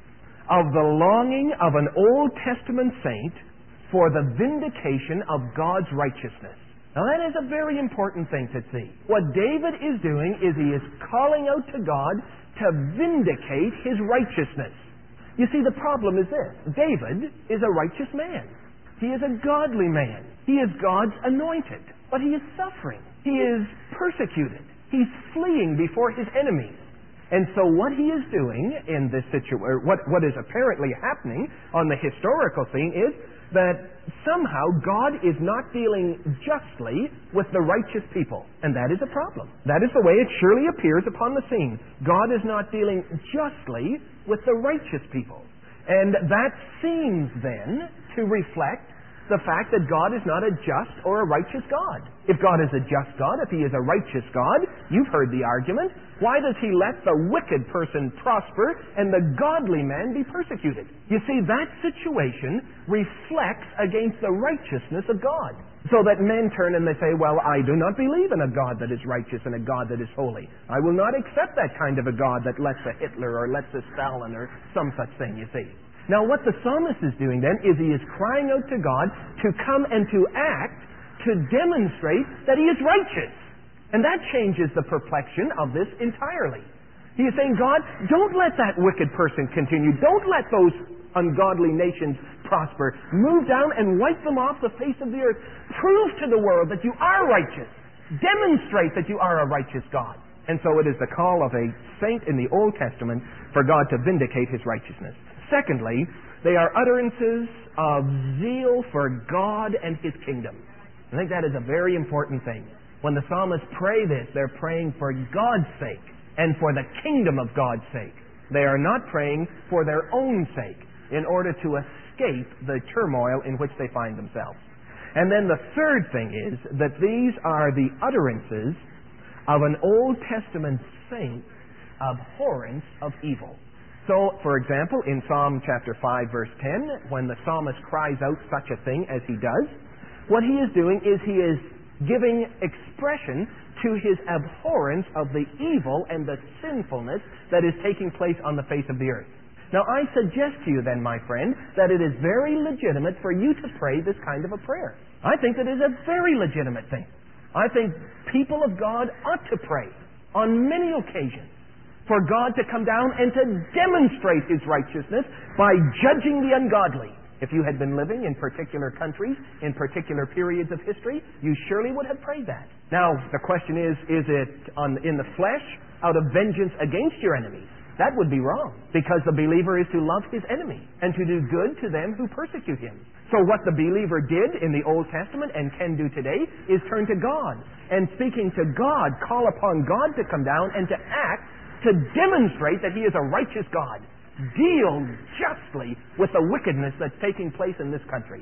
[SPEAKER 1] of the longing of an Old Testament saint for the vindication of God's righteousness. Now that is a very important thing to see. What David is doing is he is calling out to God to vindicate His righteousness. You see, the problem is this. David is a righteous man. He is a godly man. He is God's anointed. But he is suffering. He is persecuted. He's fleeing before his enemies. And so what he is doing in this situation, what is apparently happening on the historical scene is that somehow God is not dealing justly with the righteous people. And that is a problem. That is the way it surely appears upon the scene. God is not dealing justly with the righteous people. And that seems then to reflect the fact that God is not a just or a righteous God. If God is a just God, if He is a righteous God, you've heard the argument, why does He let the wicked person prosper and the godly man be persecuted? You see, that situation reflects against the righteousness of God. So that men turn and they say, well, I do not believe in a God that is righteous and a God that is holy. I will not accept that kind of a God that lets a Hitler or lets a Stalin or some such thing, you see. Now what the psalmist is doing then is he is crying out to God to come and to act to demonstrate that He is righteous. And that changes the perplexion of this entirely. He is saying, God, don't let that wicked person continue. Don't let those ungodly nations prosper. Move down and wipe them off the face of the earth. Prove to the world that you are righteous. Demonstrate that you are a righteous God. And so it is the call of a saint in the Old Testament for God to vindicate His righteousness. Secondly, they are utterances of zeal for God and His kingdom. I think that is a very important thing. When the psalmists pray this, they're praying for God's sake and for the kingdom of God's sake. They are not praying for their own sake in order to escape the turmoil in which they find themselves. And then the third thing is that these are the utterances of an Old Testament saint's abhorrence of evil. So, for example, in Psalm chapter 5, verse 10, when the psalmist cries out such a thing as he does, what he is doing is he is giving expression to his abhorrence of the evil and the sinfulness that is taking place on the face of the earth. Now, I suggest to you then, my friend, that it is very legitimate for you to pray this kind of a prayer. I think that it is a very legitimate thing. I think people of God ought to pray on many occasions for God to come down and to demonstrate His righteousness by judging the ungodly. If you had been living in particular countries, in particular periods of history, you surely would have prayed that. Now, the question is it in the flesh, out of vengeance against your enemies? That would be wrong, because the believer is to love his enemy and to do good to them who persecute him. So what the believer did in the Old Testament and can do today is turn to God, and speaking to God, call upon God to come down and to act to demonstrate that He is a righteous God. Deal justly with the wickedness that's taking place in this country.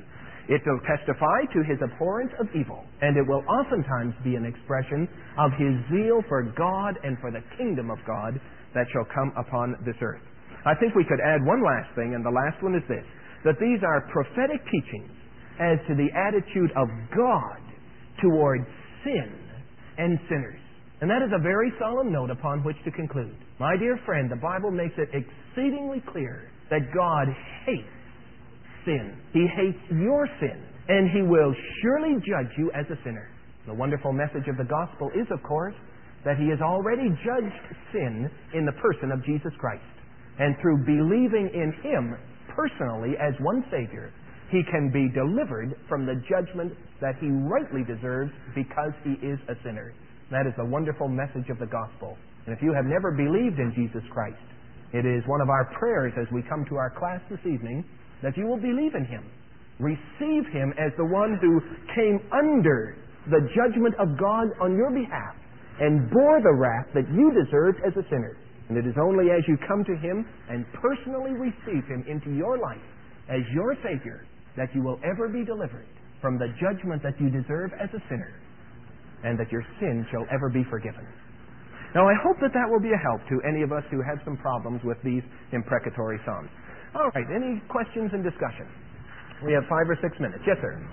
[SPEAKER 1] It will testify to his abhorrence of evil, and it will oftentimes be an expression of his zeal for God and for the kingdom of God that shall come upon this earth. I think we could add one last thing, and the last one is this, that these are prophetic teachings as to the attitude of God towards sin and sinners. And that is a very solemn note upon which to conclude. My dear friend, the Bible makes it exceedingly clear that God hates sin. He hates your sin, and He will surely judge you as a sinner. The wonderful message of the gospel is, of course, that He has already judged sin in the person of Jesus Christ. And through believing in Him personally as one Savior, he can be delivered from the judgment that he rightly deserves because he is a sinner. That is the wonderful message of the gospel. And if you have never believed in Jesus Christ, it is one of our prayers as we come to our class this evening that you will believe in Him. Receive Him as the one who came under the judgment of God on your behalf and bore the wrath that you deserved as a sinner. And it is only as you come to Him and personally receive Him into your life as your Savior that you will ever be delivered from the judgment that you deserve as a sinner, and that your sin shall ever be forgiven. Now, I hope that that will be a help to any of us who have some problems with these imprecatory psalms. All right, any questions and discussion? We have 5 or 6 minutes. Yes, sir.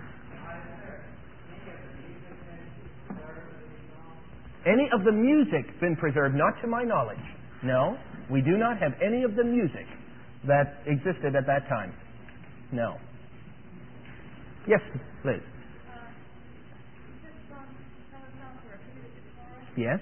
[SPEAKER 1] Any of the music been preserved? Not to my knowledge. No, we do not have any of the music that existed at that time. No. Yes, Liz. Yes?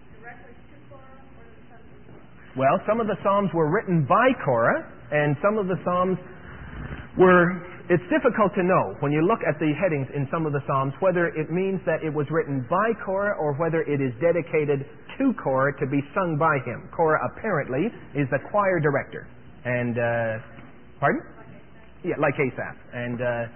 [SPEAKER 1] Well, some of the Psalms were written by Korah, and some of the Psalms were... It's difficult to know, when you look at the headings in some of the Psalms, whether it means that it was written by Korah or whether it is dedicated to Korah to be sung by him. Korah apparently is the choir director. And, pardon? Yeah, like Asaph. And,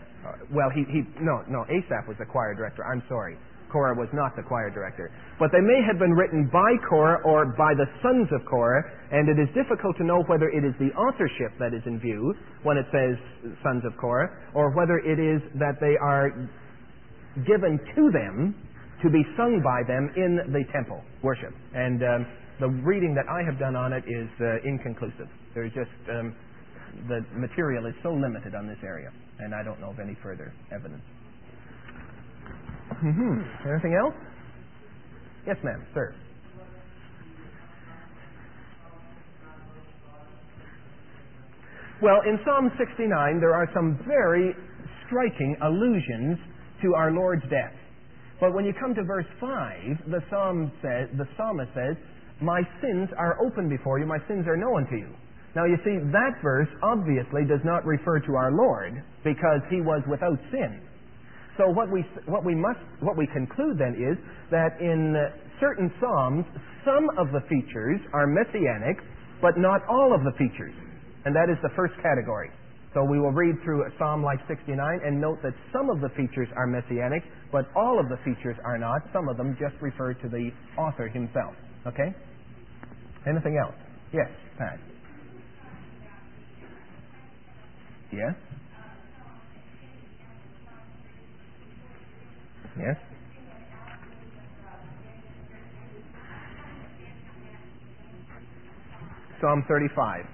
[SPEAKER 1] Asaph was the choir director. I'm sorry. Korah was not the choir director. But they may have been written by Korah or by the sons of Korah, and it is difficult to know whether it is the authorship that is in view when it says sons of Korah, or whether it is that they are given to them to be sung by them in the temple worship. And the reading that I have done on it is inconclusive. There's just... the material is so limited on this area, and I don't know of any further evidence. Anything else? Yes, ma'am. Sir. Well, in Psalm 69, there are some very striking allusions to our Lord's death. But when you come to verse 5, the psalmist says, "My sins are open before you, my sins are known to you." Now, you see, that verse obviously does not refer to our Lord because He was without sin. So what we conclude then is that in certain psalms, some of the features are messianic, but not all of the features. And that is the first category. So we will read through a psalm like 69 and note that some of the features are messianic, but all of the features are not. Some of them just refer to the author himself. Okay? Anything else? Yes, Pat. Yes? Yes? Psalm 35.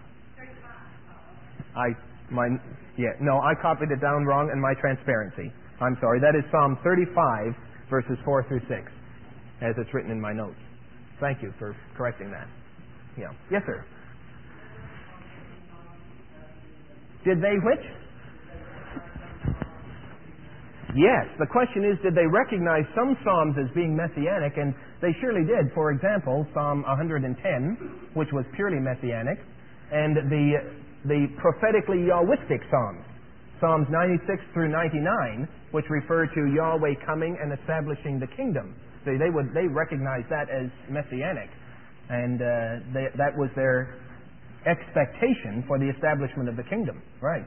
[SPEAKER 1] I copied it down wrong in my transparency. I'm sorry. That is Psalm 35, verses 4 through 6, as it's written in my notes. Thank you for correcting that. Yeah. Yes, sir. Did they which? Yes. The question is, did they recognize some psalms as being messianic? And they surely did. For example, Psalm 110, which was purely messianic, and the prophetically Yahwistic psalms, Psalms 96 through 99, which refer to Yahweh coming and establishing the kingdom. They recognized that as messianic, and that was their expectation for the establishment of the kingdom. Right.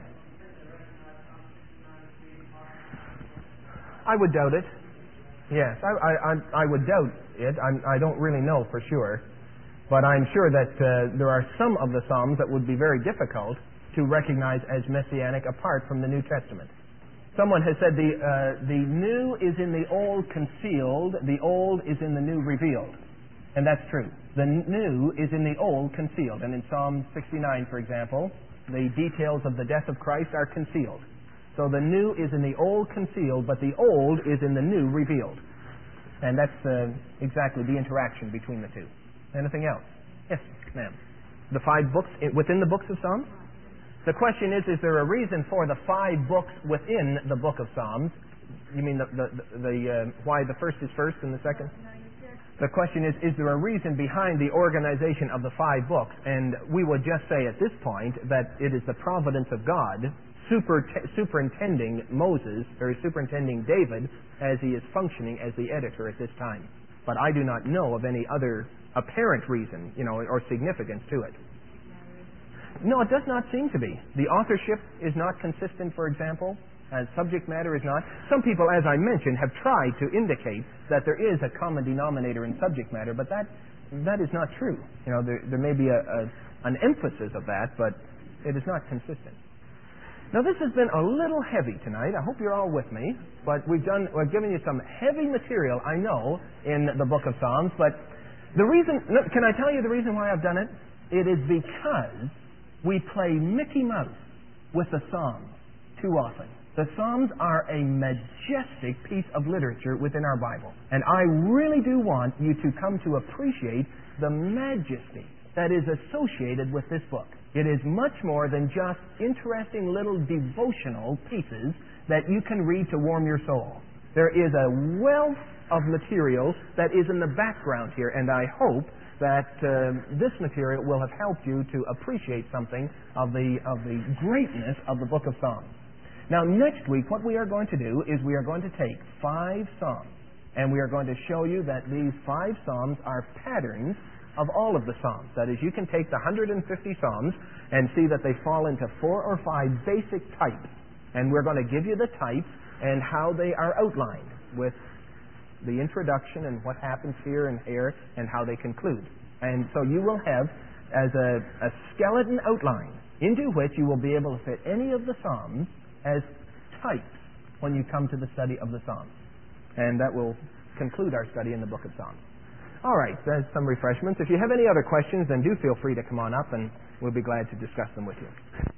[SPEAKER 1] I would doubt it. Yes, I would doubt it. I don't really know for sure. But I'm sure that there are some of the Psalms that would be very difficult to recognize as messianic apart from the New Testament. Someone has said the new is in the old concealed, the old is in the new revealed. And that's true. The new is in the old concealed. And in Psalm 69, for example, the details of the death of Christ are concealed. So the new is in the old concealed, but the old is in the new revealed. And that's exactly the interaction between the two. Anything else? Yes, ma'am. The 5 books within the books of Psalms? The question is there a reason for the 5 books within the book of Psalms? You mean why the first is first and the second? The question is there a reason behind the organization of the 5 books? And we would just say at this point that it is the providence of God superintending Moses, or superintending David, as he is functioning as the editor at this time. But I do not know of any other apparent reason, or significance to it. No, it does not seem to be. The authorship is not consistent, for example. Subject matter is not. Some people, as I mentioned, have tried to indicate that there is a common denominator in subject matter, but that is not true. There may be an emphasis of that, but it is not consistent. Now, this has been a little heavy tonight. I hope you're all with me. But we've given you some heavy material, I know, in the book of Psalms. But can I tell you the reason why I've done it? It is because we play Mickey Mouse with the Psalms too often. The Psalms are a majestic piece of literature within our Bible. And I really do want you to come to appreciate the majesty that is associated with this book. It is much more than just interesting little devotional pieces that you can read to warm your soul. There is a wealth of material that is in the background here, and I hope that this material will have helped you to appreciate something of the greatness of the book of Psalms. Now, next week, what we are going to do is we are going to take 5 Psalms, and we are going to show you that these 5 Psalms are patterns of all of the Psalms. That is, you can take the 150 Psalms and see that they fall into 4 or 5 basic types. And we're going to give you the types and how they are outlined with the introduction and what happens here and here and how they conclude. And so you will have as a skeleton outline into which you will be able to fit any of the Psalms as types when you come to the study of the Psalms. And that will conclude our study in the book of Psalms. All right, there's some refreshments. If you have any other questions, then do feel free to come on up and we'll be glad to discuss them with you.